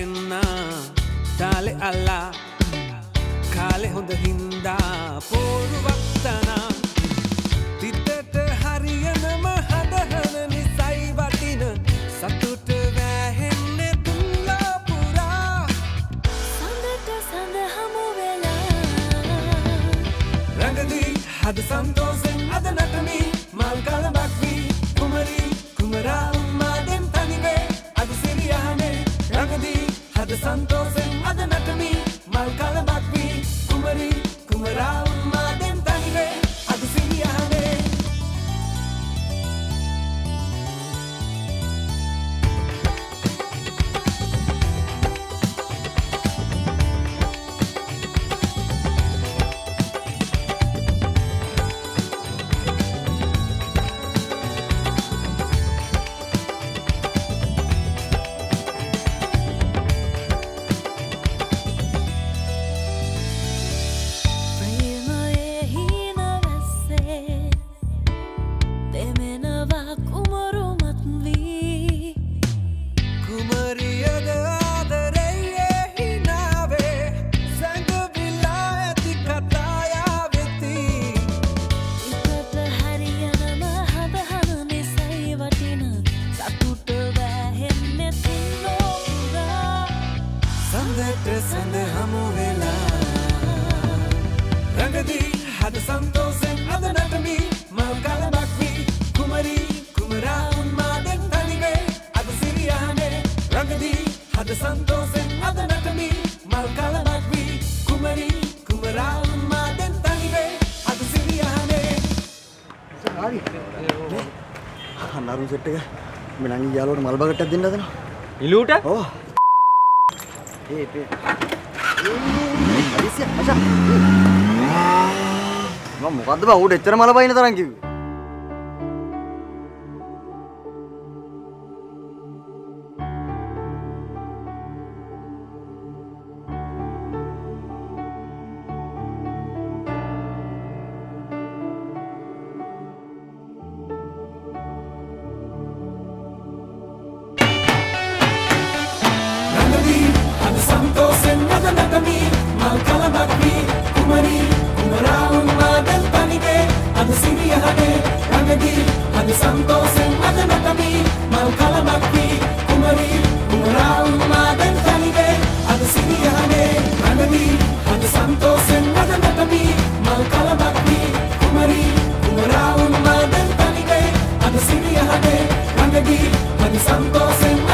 දෙන්න තාලේ අල්ලා කාලේ හොඳ හින්දා පොරුවක් තනා තිතට හරියනම හදහන නිසයි වටින සතුට වැහෙන්නේ තුලා පුරා සඳට සඳ හමු වෙලා රඟදී හද සන්තෝෂෙන් අද නටමි මල් කලබක් වී කුමරි කුමරා උම්මාදෙන් තනිවේ අද සිරියහනේ රඟදී හද සන්තෝෂෙන් අද නටමි මල් කලබක් වී කුමරි කුමරා උම්මාදෙන් තනිවේ අද සිරියහනේ සඳ හමු වෙලා රඟදී හද සන්තෝෂෙන් අද නටමි මල් කලබක් වී කුමරි කුමරා උන්මාදෙන් තනිවේ අද සිරියහනේ රඟදී හද සන්තෝෂෙන් අද නටමි මල් කලබක් වී කුමරි කුමරා උන්මාදෙන් තනිවේ අද සිරියහනේ හරි අන්නරුන් සෙට් එක මම නංගි යාළුවට මල් බකට්ටක් දෙන්න හදනවා ඉලුට ඔව් Alicia, Asha. Mama, මොකද්ද බං උඩ එච්චර මල බයින තරම් කිව්වේ? Santosen ada natami mal kalabaki kumari kumara umadan tanibe ada siriyane rangadi ada santosen ada natami mal kalabaki kumari kumara umadan tanibe ada siriyane rangadi ada santosen